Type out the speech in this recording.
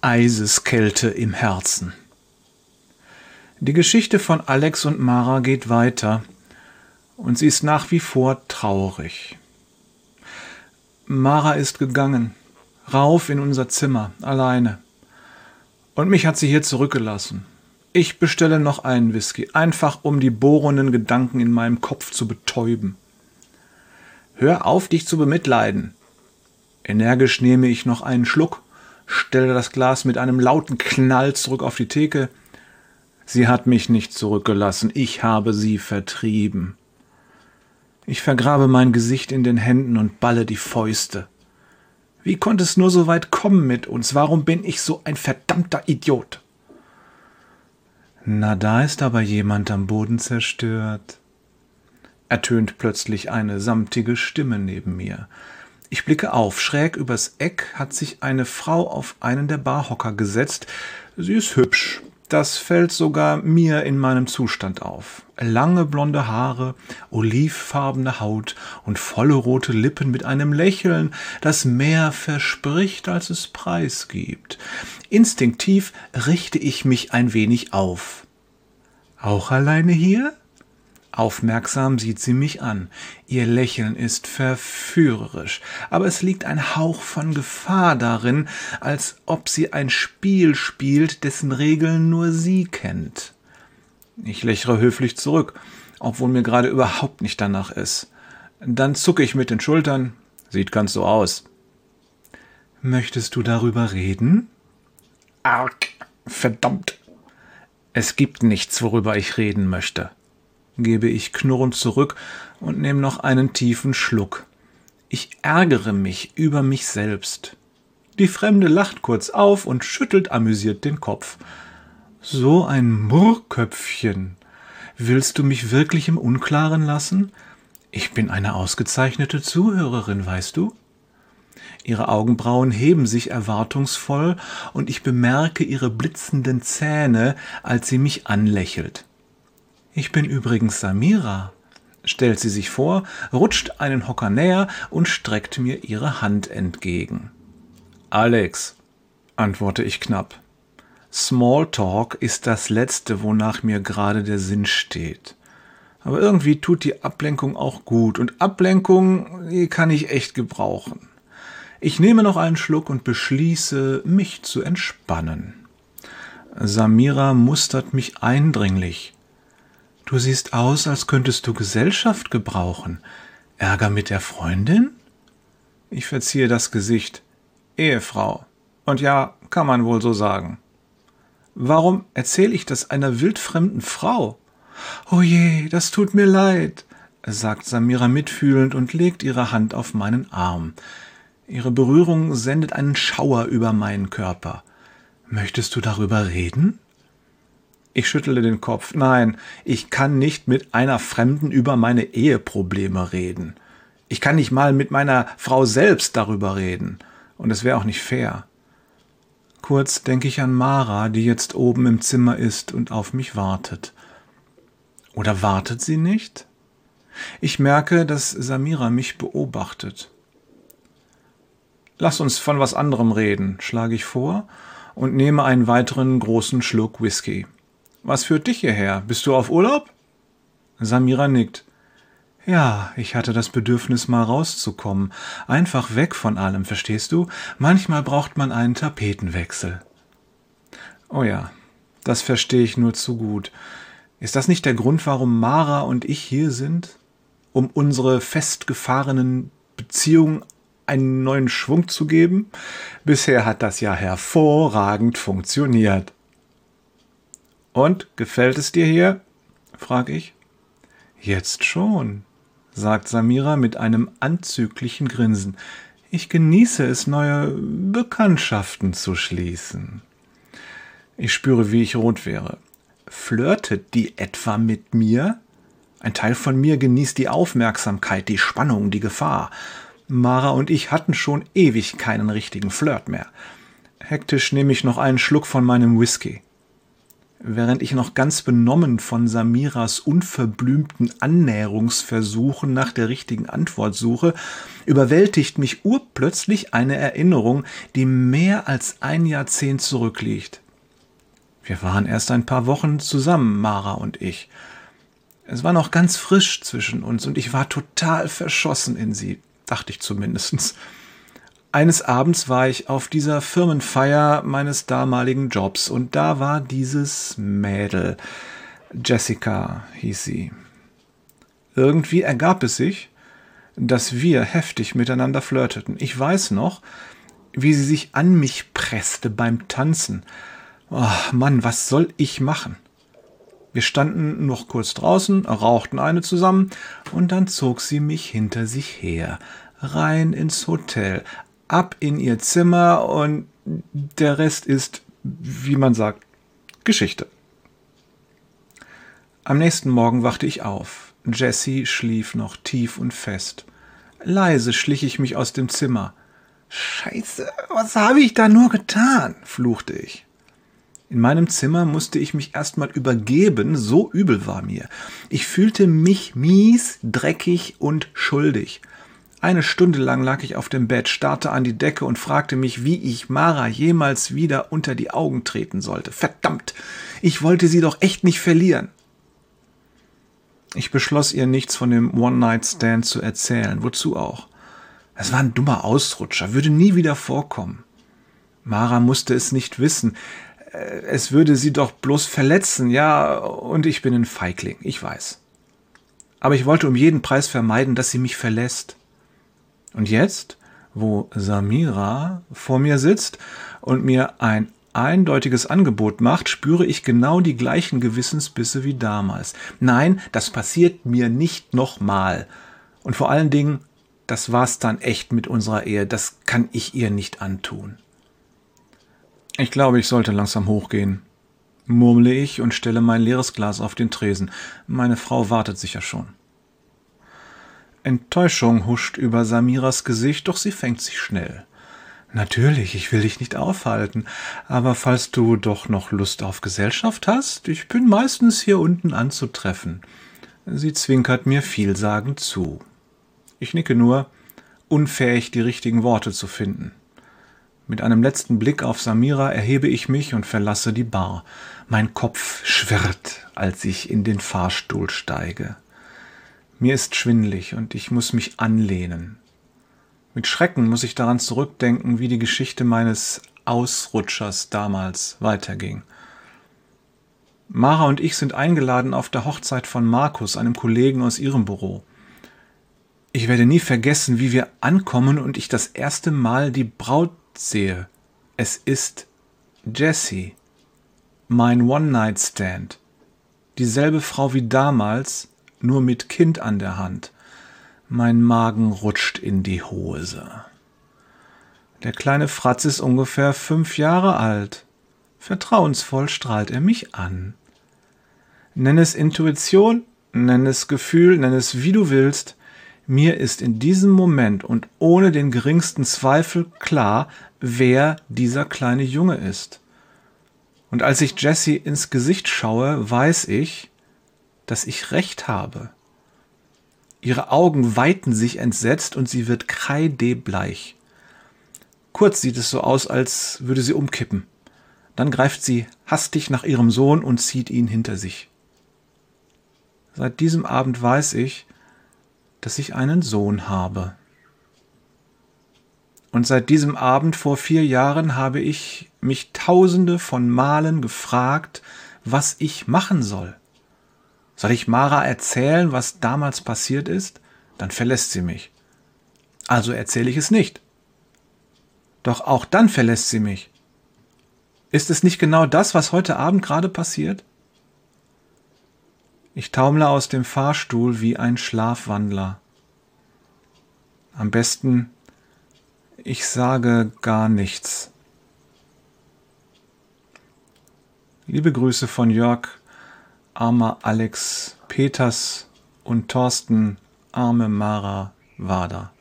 Eiseskälte im Herzen. Die Geschichte von Alex und Mara geht weiter und sie ist nach wie vor traurig. Mara ist gegangen, rauf in unser Zimmer, alleine. Und mich hat sie hier zurückgelassen. Ich bestelle noch einen Whisky, einfach um die bohrenden Gedanken in meinem Kopf zu betäuben. Hör auf, dich zu bemitleiden. Energisch nehme ich noch einen Schluck, stelle das Glas mit einem lauten Knall zurück auf die Theke. Sie hat mich nicht zurückgelassen, ich habe sie vertrieben. Ich vergrabe mein Gesicht in den Händen und balle die Fäuste. Wie konnte es nur so weit kommen mit uns? Warum bin ich so ein verdammter Idiot? Na, da ist aber jemand am Boden zerstört. Ertönt plötzlich eine samtige Stimme neben mir. Ich blicke auf. Schräg übers Eck hat sich eine Frau auf einen der Barhocker gesetzt. Sie ist hübsch. Das fällt sogar mir in meinem Zustand auf. Lange blonde Haare, olivfarbene Haut und volle rote Lippen mit einem Lächeln, das mehr verspricht, als es preisgibt. Instinktiv richte ich mich ein wenig auf. Auch alleine hier? Aufmerksam sieht sie mich an. Ihr Lächeln ist verführerisch, aber es liegt ein Hauch von Gefahr darin, als ob sie ein Spiel spielt, dessen Regeln nur sie kennt. Ich lächle höflich zurück, obwohl mir gerade überhaupt nicht danach ist. Dann zucke ich mit den Schultern. Sieht ganz so aus. Möchtest du darüber reden? Arg, verdammt. Es gibt nichts, worüber ich reden möchte, gebe ich knurrend zurück und nehme noch einen tiefen Schluck. Ich ärgere mich über mich selbst. Die Fremde lacht kurz auf und schüttelt amüsiert den Kopf. So ein Murrköpfchen. Willst du mich wirklich im Unklaren lassen? Ich bin eine ausgezeichnete Zuhörerin, weißt du? Ihre Augenbrauen heben sich erwartungsvoll und ich bemerke ihre blitzenden Zähne, als sie mich anlächelt. Ich bin übrigens Samira, stellt sie sich vor, rutscht einen Hocker näher und streckt mir ihre Hand entgegen. Alex, antworte ich knapp. Smalltalk ist das Letzte, wonach mir gerade der Sinn steht. Aber irgendwie tut die Ablenkung auch gut und Ablenkung, die kann ich echt gebrauchen. Ich nehme noch einen Schluck und beschließe, mich zu entspannen. Samira mustert mich eindringlich. Du siehst aus, als könntest du Gesellschaft gebrauchen. Ärger mit der Freundin? Ich verziehe das Gesicht. Ehefrau. Und ja, kann man wohl so sagen. Warum erzähle ich das einer wildfremden Frau? Oh je, das tut mir leid, sagt Samira mitfühlend und legt ihre Hand auf meinen Arm. Ihre Berührung sendet einen Schauer über meinen Körper. Möchtest du darüber reden? Ich schüttle den Kopf. Nein, ich kann nicht mit einer Fremden über meine Eheprobleme reden. Ich kann nicht mal mit meiner Frau selbst darüber reden. Und es wäre auch nicht fair. Kurz denke ich an Mara, die jetzt oben im Zimmer ist und auf mich wartet. Oder wartet sie nicht? Ich merke, dass Samira mich beobachtet. Lass uns von was anderem reden, schlage ich vor und nehme einen weiteren großen Schluck Whisky. Was führt dich hierher? Bist du auf Urlaub? Samira nickt. Ja, ich hatte das Bedürfnis, mal rauszukommen. Einfach weg von allem, verstehst du? Manchmal braucht man einen Tapetenwechsel. Oh ja, das verstehe ich nur zu gut. Ist das nicht der Grund, warum Mara und ich hier sind? Um unsere festgefahrenen Beziehungen einen neuen Schwung zu geben? Bisher hat das ja hervorragend funktioniert. Und, gefällt es dir hier? Frag ich. Jetzt schon, sagt Samira mit einem anzüglichen Grinsen. Ich genieße es, neue Bekanntschaften zu schließen. Ich spüre, wie ich rot wäre. Flirtet die etwa mit mir? Ein Teil von mir genießt die Aufmerksamkeit, die Spannung, die Gefahr. Mara und ich hatten schon ewig keinen richtigen Flirt mehr. Hektisch nehme ich noch einen Schluck von meinem Whisky. Während ich noch ganz benommen von Samiras unverblümten Annäherungsversuchen nach der richtigen Antwort suche, überwältigt mich urplötzlich eine Erinnerung, die mehr als ein Jahrzehnt zurückliegt. Wir waren erst ein paar Wochen zusammen, Mara und ich. Es war noch ganz frisch zwischen uns und ich war total verschossen in sie, dachte ich zumindest. Eines Abends war ich auf dieser Firmenfeier meines damaligen Jobs und da war dieses Mädel. Jessica hieß sie. Irgendwie ergab es sich, dass wir heftig miteinander flirteten. Ich weiß noch, wie sie sich an mich presste beim Tanzen. Oh Mann, was soll ich machen? Wir standen noch kurz draußen, rauchten eine zusammen und dann zog sie mich hinter sich her, rein ins Hotel, ab in ihr Zimmer und der Rest ist, wie man sagt, Geschichte. Am nächsten Morgen wachte ich auf. Jessie schlief noch tief und fest. Leise schlich ich mich aus dem Zimmer. »Scheiße, was habe ich da nur getan?« fluchte ich. In meinem Zimmer musste ich mich erstmal übergeben, so übel war mir. Ich fühlte mich mies, dreckig und schuldig. Eine Stunde lang lag ich auf dem Bett, starrte an die Decke und fragte mich, wie ich Mara jemals wieder unter die Augen treten sollte. Verdammt, ich wollte sie doch echt nicht verlieren. Ich beschloss ihr nichts von dem One-Night-Stand zu erzählen. Wozu auch? Es war ein dummer Ausrutscher, würde nie wieder vorkommen. Mara musste es nicht wissen. Es würde sie doch bloß verletzen, ja, und ich bin ein Feigling, ich weiß. Aber ich wollte um jeden Preis vermeiden, dass sie mich verlässt. Und jetzt, wo Samira vor mir sitzt und mir ein eindeutiges Angebot macht, spüre ich genau die gleichen Gewissensbisse wie damals. Nein, das passiert mir nicht nochmal. Und vor allen Dingen, das war's dann echt mit unserer Ehe. Das kann ich ihr nicht antun. Ich glaube, ich sollte langsam hochgehen, murmle ich und stelle mein leeres Glas auf den Tresen. Meine Frau wartet sicher schon. Enttäuschung huscht über Samiras Gesicht, doch sie fängt sich schnell. Natürlich, ich will dich nicht aufhalten, aber falls du doch noch Lust auf Gesellschaft hast, ich bin meistens hier unten anzutreffen. Sie zwinkert mir vielsagend zu. Ich nicke nur, unfähig, die richtigen Worte zu finden. Mit einem letzten Blick auf Samira erhebe ich mich und verlasse die Bar. Mein Kopf schwirrt, als ich in den Fahrstuhl steige. Mir ist schwindelig und ich muss mich anlehnen. Mit Schrecken muss ich daran zurückdenken, wie die Geschichte meines Ausrutschers damals weiterging. Mara und ich sind eingeladen auf der Hochzeit von Markus, einem Kollegen aus ihrem Büro. Ich werde nie vergessen, wie wir ankommen und ich das erste Mal die Braut sehe. Es ist Jessie, mein One-Night-Stand. Dieselbe Frau wie damals, nur mit Kind an der Hand. Mein Magen rutscht in die Hose. Der kleine Fratz ist ungefähr 5 Jahre alt. Vertrauensvoll strahlt er mich an. Nenn es Intuition, nenn es Gefühl, nenn es wie du willst. Mir ist in diesem Moment und ohne den geringsten Zweifel klar, wer dieser kleine Junge ist. Und als ich Jessie ins Gesicht schaue, weiß ich, dass ich recht habe. Ihre Augen weiten sich entsetzt und sie wird kreidebleich. Kurz sieht es so aus, als würde sie umkippen. Dann greift sie hastig nach ihrem Sohn und zieht ihn hinter sich. Seit diesem Abend weiß ich, dass ich einen Sohn habe. Und seit diesem Abend vor 4 Jahren habe ich mich tausende von Malen gefragt, was ich machen soll. Soll ich Mara erzählen, was damals passiert ist? Dann verlässt sie mich. Also erzähle ich es nicht. Doch auch dann verlässt sie mich. Ist es nicht genau das, was heute Abend gerade passiert? Ich taumle aus dem Fahrstuhl wie ein Schlafwandler. Am besten, ich sage gar nichts. Liebe Grüße von Jörg, armer Alex Peters und Thorsten, arme Mara Wader.